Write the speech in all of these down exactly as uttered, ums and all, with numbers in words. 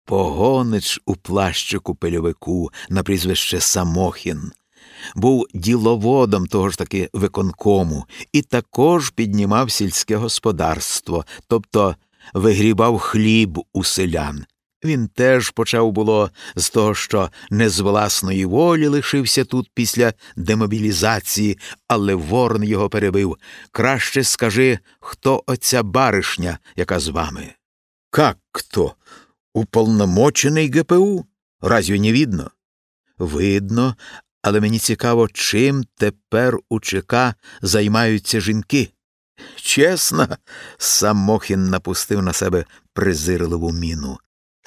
Погонич у плащику-пельовику на прізвище Самохін був діловодом того ж таки виконкому і також піднімав сільське господарство, тобто вигрібав хліб у селян. Він теж почав було з того, що не з власної волі лишився тут після демобілізації, але Ворон його перебив. «Краще скажи, хто оця баришня, яка з вами?» «Как кто? Уполномочений ГПУ? Разве не видно?» «Видно, але мені цікаво, чим тепер у ЧК займаються жінки». «Чесно?» – Самохін напустив на себе презирливу міну.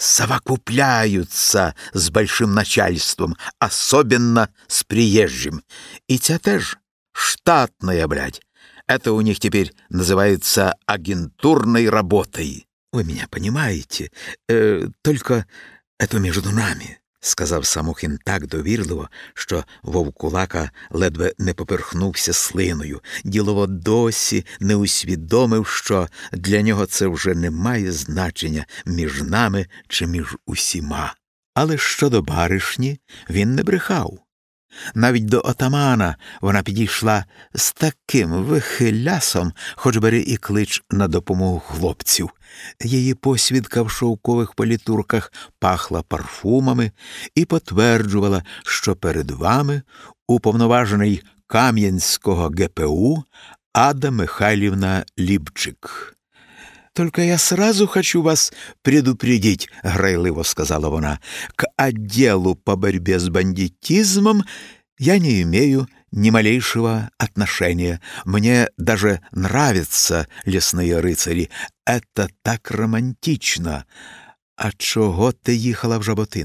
«Совокупляются с большим начальством, особенно с приезжим. И ця теж штатная, блядь. Это у них теперь называется агентурной работой. Вы меня понимаете? Э, только это между нами», – сказав Самохін так довірливо, що Вовкулака ледве не поперхнувся слиною. Діловод досі не усвідомив, що для нього це вже не має значення між нами чи між усіма. Але щодо баришні він не брехав. Навіть до отамана вона підійшла з таким вихилясом, хоч бери і клич на допомогу хлопців. Її посвідка в шовкових політурках пахла парфумами і потверджувала, що перед вами уповноважений Кам'янського ГПУ Ада Михайлівна Лібчик. «Только я сразу хочу вас предупредить», — грайливо сказала вона, «к отделу по борьбе с бандитизмом я не имею ни малейшего отношения. Мне даже нравятся лесные рыцари. Это так романтично. А чого ти їхала в Жаботин?»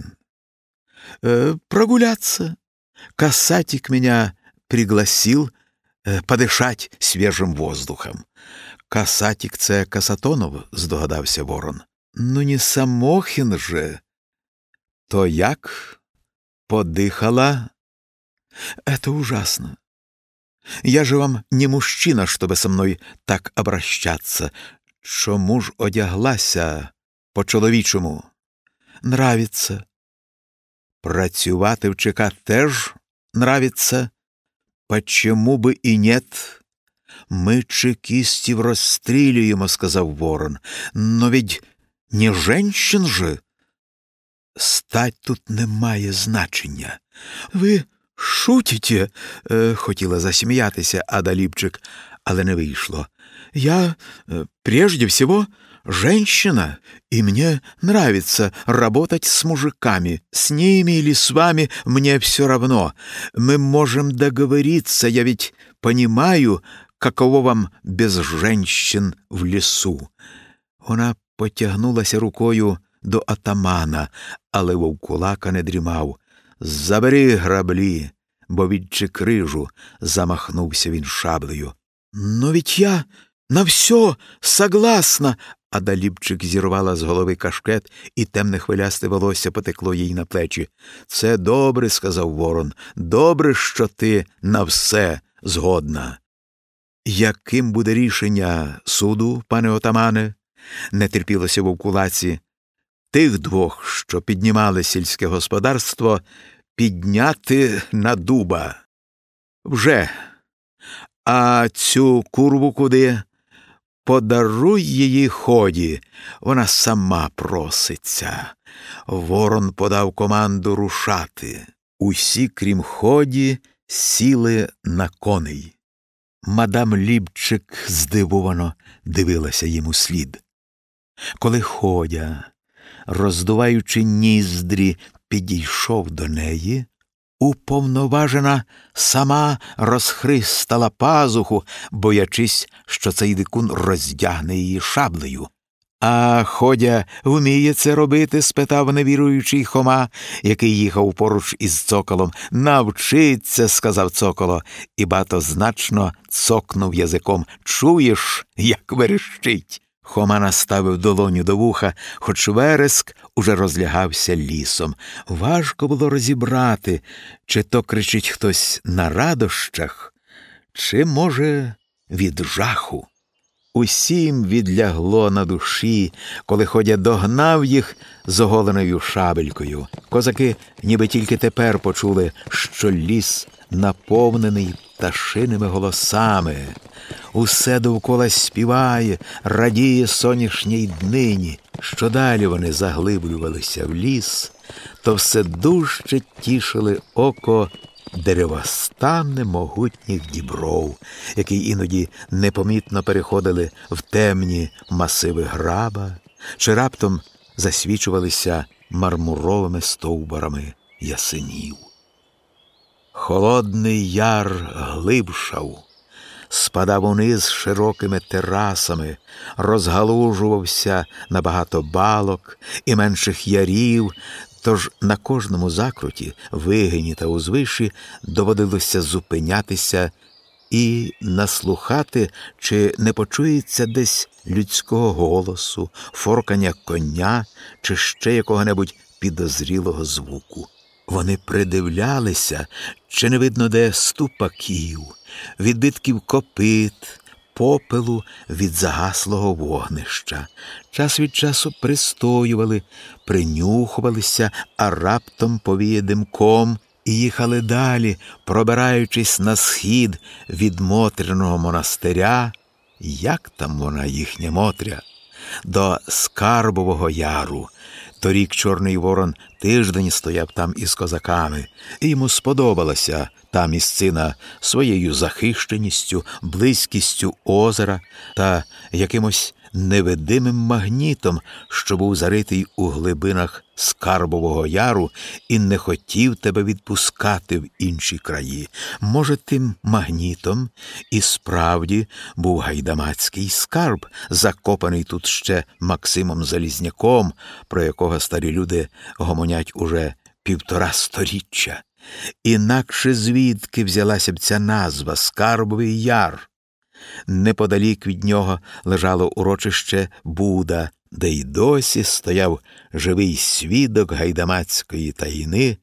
«Э, «Прогуляться. Касатик меня пригласил э, подышать свежим воздухом». «Касатик – це Касатонов», – здогадався Ворон. «Ну не Самохін же». «То як? Подыхала?» «Это ужасно. Я же вам не мужчина, чтобы со мной так обращаться. Чому ж одяглася по-чоловічому?» «Нравится». «Працювати в ЧК теж нравится? Почему бы и нет?» «Ми чекістів розстрілюємо», – сказав Ворон. «Но ведь не женщин же?» «Стать тут не має значення». «Ви шутите?» – хотіла засміятися Ада Лібчик, але не вийшло. «Я, прежде всего, женщина, и мне нравится работать с мужиками. С ними или с вами мне все равно. Мы можем договориться, я ведь понимаю, каково вам без женщин в лісу». Вона потягнулася рукою до атамана, але Вовкулака не дрімав. «Забери граблі, бо відчекрижу», – замахнувся він шаблею. «Но ведь я на все согласна!» Ада Лібчик зірвала з голови кашкет, і темне хвилясте волосся потекло їй на плечі. «Це добре», – сказав Ворон, – «добре, що ти на все згодна». «Яким буде рішення суду, пане отамане?» – не терпілося Вовкулаці. «Тих двох, що піднімали сільське господарство, підняти на дуба». «Вже. А цю курву куди?» «Подаруй її Ході, вона сама проситься». Ворон подав команду рушати. Усі, крім Ході, сіли на коней. Мадам Лібчик здивовано дивилася йому слід. Коли Ходя, роздуваючи ніздрі, підійшов до неї, уповноважена сама розхристала пазуху, боячись, що цей дикун роздягне її шаблею. «А Ходя вміє це робити?» – спитав невіруючий Хома, який їхав поруч із Цоколом. «Навчиться», – сказав Цоколо, і багатозначно цокнув язиком. «Чуєш, як верещить?» Хома наставив долоню до вуха, хоч вереск уже розлягався лісом. Важко було розібрати, чи то кричить хтось на радощах, чи, може, від жаху. усім відлягло на душі, коли Ходя догнав їх з оголеною шабелькою. Козаки ніби тільки тепер почули, що ліс наповнений пташиними голосами. Усе довкола співає, радіє сонячній днині. Що далі вони заглиблювалися в ліс, то все дужче тішили око деревостани могутніх дібров, які іноді непомітно переходили в темні масиви граба, чи раптом засвічувалися мармуровими стовбурами ясенів. Холодний яр глибшав, спадав униз широкими терасами, розгалужувався на багато балок і менших ярів, тож на кожному закруті, вигині та узвиші доводилося зупинятися і наслухати, чи не почується десь людського голосу, форкання коня чи ще якого-небудь підозрілого звуку. Вони придивлялися, чи не видно де ступаків, відбитків копит, попелу від загаслого вогнища. Час від часу пристоювали, принюхувалися, а раптом повіє димком і їхали далі, пробираючись на схід від Мотряного монастиря, як там вона, їхня Мотря, до Скарбового яру. Торік Чорний Ворон тиждень стояв там із козаками, і йому сподобалася та місцина своєю захищеністю, близькістю озера та якимось невидимим магнітом, що був заритий у глибинах Скарбового яру і не хотів тебе відпускати в інші краї. Може, тим магнітом і справді був гайдамацький скарб, закопаний тут ще Максимом Залізняком, про якого старі люди гомонять уже півтора сторіччя. Інакше звідки взялася б ця назва «Скарбовий яр»? Неподалік від нього лежало урочище Буда, де й досі стояв живий свідок гайдамацької таїни,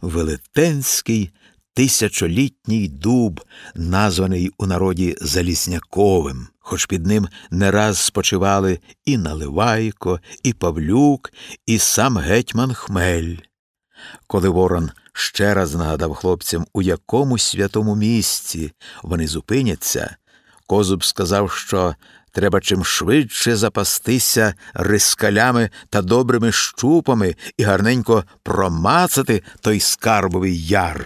велетенський тисячолітній дуб, названий у народі Залізняковим, хоч під ним не раз спочивали і Наливайко, і Павлюк, і сам гетьман Хмель. Коли Ворон ще раз нагадав хлопцям, у якому святому місці вони зупиняться, Козуб сказав, що треба чим швидше запастися рискалями та добрими щупами і гарненько промацати той Скарбовий яр.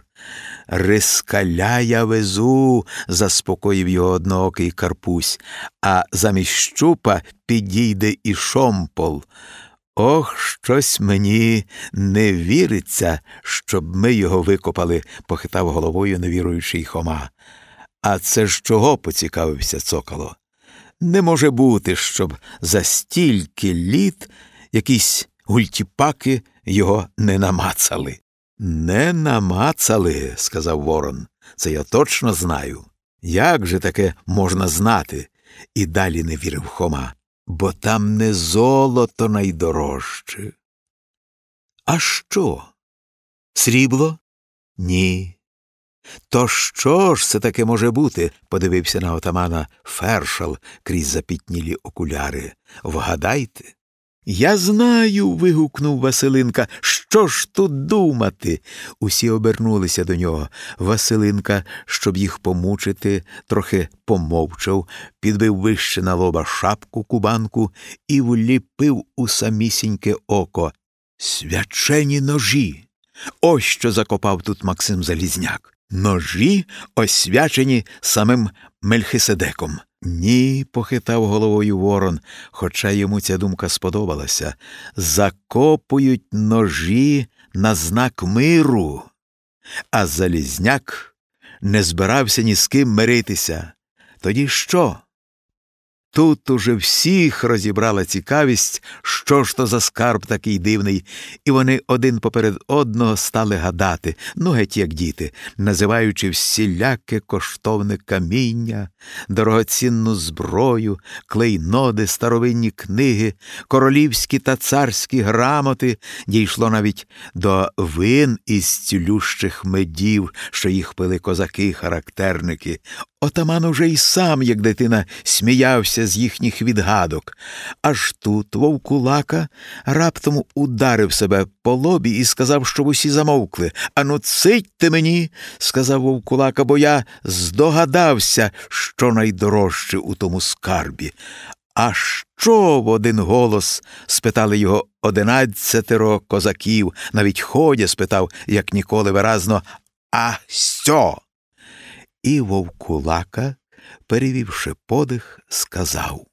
«Рискаля я везу», – заспокоїв його одноокий Карпусь, «а замість щупа підійде і шомпол». «Ох, щось мені не віриться, щоб ми його викопали», – похитав головою невіруючий Хома. «А це ж чого?» – поцікавився Цокало. «Не може бути, щоб за стільки літ якісь гультіпаки його не намацали». «Не намацали», – сказав Ворон. «Це я точно знаю». «Як же таке можна знати?» – і далі не вірив Хома. «Бо там не золото найдорожче». «А що? Срібло?» «Ні». «То що ж це таке може бути?» – подивився на отамана Фершал крізь запітнілі окуляри. «Вгадайте». «Я знаю!» – вигукнув Василинка. «Що ж тут думати?» Усі обернулися до нього. Василинка, щоб їх помучити, трохи помовчав, підбив вище на лоба шапку-кубанку і вліпив у самісіньке око. «Свячені ножі! Ось що закопав тут Максим Залізняк! Ножі, освячені самим Мельхиседеком». «Ні», – похитав головою Ворон, хоча йому ця думка сподобалася. «Закопують ножі на знак миру». А Залізняк не збирався ні з ким миритися. Тоді що? Тут уже всіх розібрала цікавість, що ж то за скарб такий дивний, і вони один поперед одного стали гадати, ну геть як діти, називаючи всіляке коштовне каміння, дорогоцінну зброю, клейноди, старовинні книги, королівські та царські грамоти, дійшло навіть до вин із цілющих медів, що їх пили козаки-характерники. Отаман уже й сам, як дитина, сміявся збивався з їхніх відгадок. Аж тут Вовкулака раптом ударив себе по лобі і сказав, щоб усі замовкли. «Ану, цитьте мені», – сказав Вовкулака, – «бо я здогадався, що найдорожче у тому скарбі». «А що?» – в один голос спитали його одинадцятеро козаків. Навіть Ходя спитав, як ніколи виразно, «А сьо?» І Вовкулака, перевівши подих, сказав: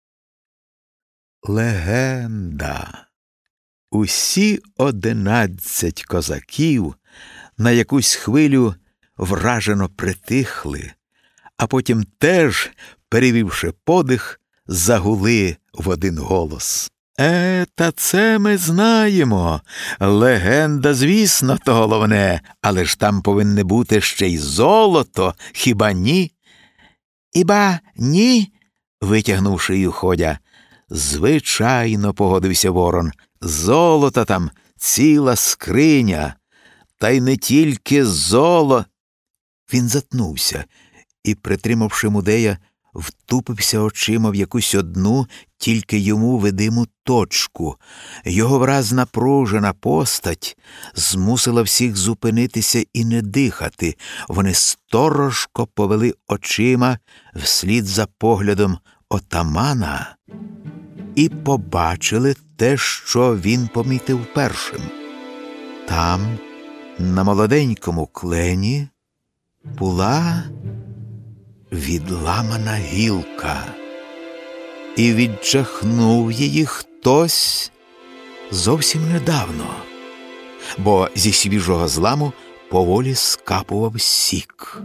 «Легенда». Усі одинадцять козаків на якусь хвилю вражено притихли, а потім теж, перевівши подих, загули в один голос. «Е, та це ми знаємо. Легенда, звісно, то головне, але ж там повинне бути ще й золото, хіба ні?» «Іба ні?» – витягнув шию Ходя. «Звичайно», – погодився Ворон, – «золота там ціла скриня, та й не тільки золо...» Він затнувся і, притримавши Мудея, втупився очима в якусь одну, тільки йому видиму точку. Його враз напружена постать змусила всіх зупинитися і не дихати. Вони сторожко повели очима вслід за поглядом отамана і побачили те, що він помітив першим. Там, на молоденькому клені, була відламана гілка, і відчахнув її хтось зовсім недавно, бо зі свіжого зламу поволі скапував сік.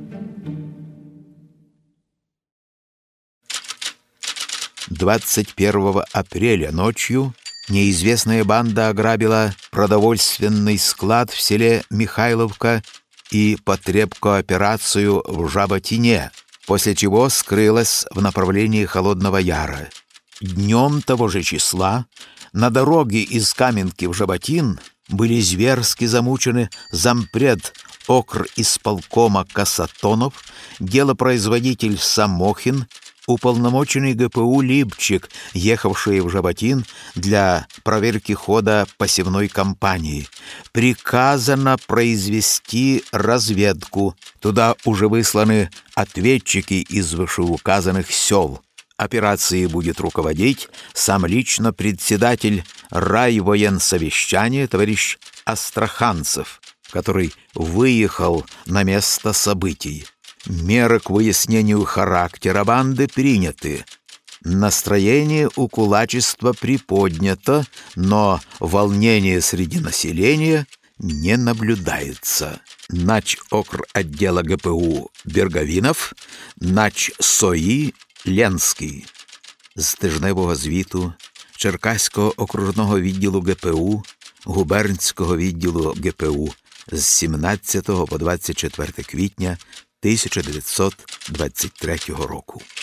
двадцать первого апреля ночью неизвестная банда ограбила продовольственный склад в селе Михайловка и потребкооперацию в Жаботине, после чего скрылась в направлении Холодного Яра. Днем того же числа на дороге из Каменки в Жаботин были зверски замучены зампред окрисполкома Касатонов, делопроизводитель Самохин, уполномоченный ГПУ Липчик, ехавший в Жаботин для проверки хода посевной кампании. Приказано произвести разведку. Туда уже высланы ответчики из вышеуказанных сел. Операцией будет руководить сам лично председатель райвоенсовещания товарищ Астраханцев, который выехал на место событий. Меры к выяснению характера банды приняты. Настроение у кулачества приподнято, но волнение среди населения не наблюдается. Нач окр отдела ГПУ Берговинов, нач СОІ Ленський. З тижневого звіту Черкаського окружного відділу ГПУ, губернського відділу ГПУ з сімнадцятого по двадцять четверте квітня тисяча дев'ятсот двадцять третього року.